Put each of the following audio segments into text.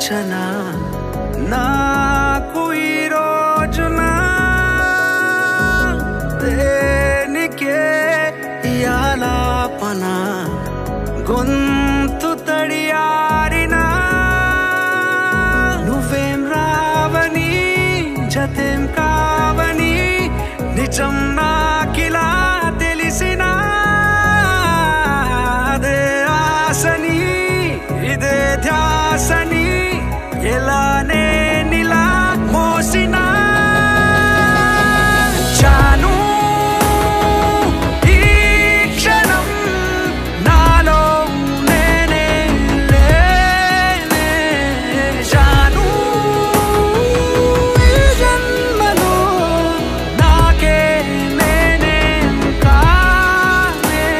సూచన నాకు ఈ రోజున దేనికే యాలాపన గొంతు తడియారినా నువ్వేం రావని జతేం కావని నిజం నాకిలా తెలిసినా అదే ఆశని ఇదే ధ్యాసని ఎలా నేనిలా మోసినా చాను ఈ క్షణం నాలో నేనే లేనే చాను ఈ జన్మలో నాకే నేనే కానే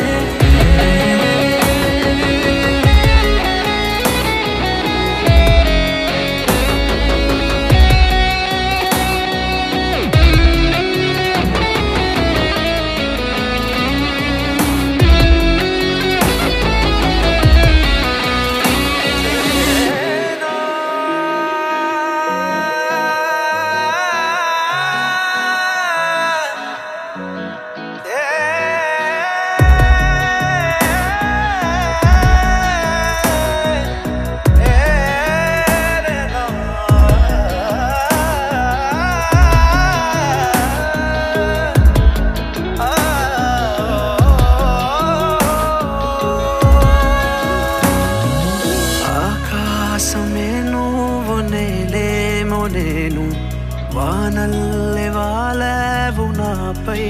ఆకాశమే నువ్వు నేలేమో నేను వానల్లె వాలేవు నాపై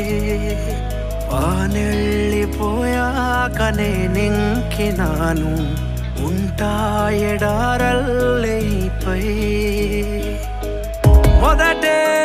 వానెళ్ళిపోయాక నేనింకినాను ఉంటా ఎడారల్లెపై మొదటే